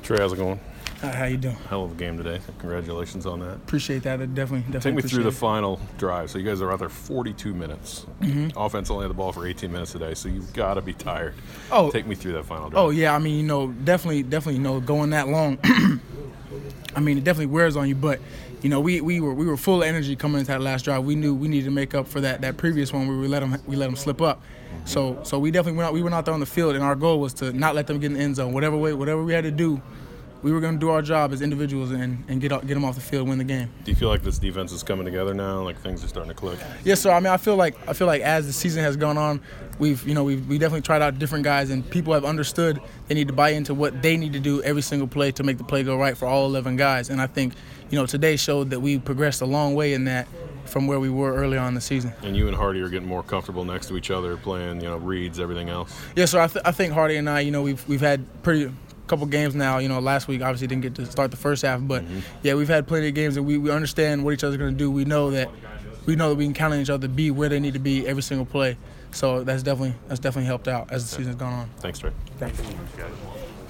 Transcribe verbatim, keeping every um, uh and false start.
Trey, how's it going? Uh, how you doing? Hell of a game today. Congratulations on that. Appreciate that. I definitely, definitely Take me through the it. final drive. So you guys are out there forty-two minutes. Mm-hmm. Offense only had the ball for eighteen minutes today, so you've got to be tired. Oh, take me through that final drive. Oh yeah, I mean, you know, definitely, definitely, you know, going that long. I mean, it definitely wears on you. But you know, we, we were we were full of energy coming into that last drive. We knew we needed to make up for that, that previous one where we let them we let them slip up. Mm-hmm. So so we definitely went out, we went out there on the field, and our goal was to not let them get in the end zone. Whatever way, whatever we had to do, we were going to do our job as individuals and, and get get them off the field, win the game. Do you feel like this defense is coming together now? Like things are starting to click? Yes, sir. I mean, I feel like I feel like as the season has gone on, we've you know we've we definitely tried out different guys, and people have understood they need to buy into what they need to do every single play to make the play go right for all eleven guys. And I think you know today showed that we progressed a long way in that from where we were early on in the season. And you and Hardy are getting more comfortable next to each other, playing you know reads, everything else. Yes, sir. I, th- I think Hardy and I, you know, we've we've had pretty. couple games now. You know, last week obviously didn't get to start the first half, but mm-hmm. yeah, we've had plenty of games, and we, we understand what each other's going to do. We know that we know that we can count on each other to be where they need to be every single play. So that's definitely that's definitely helped out as the season's gone on. Thanks, Trey. Thanks.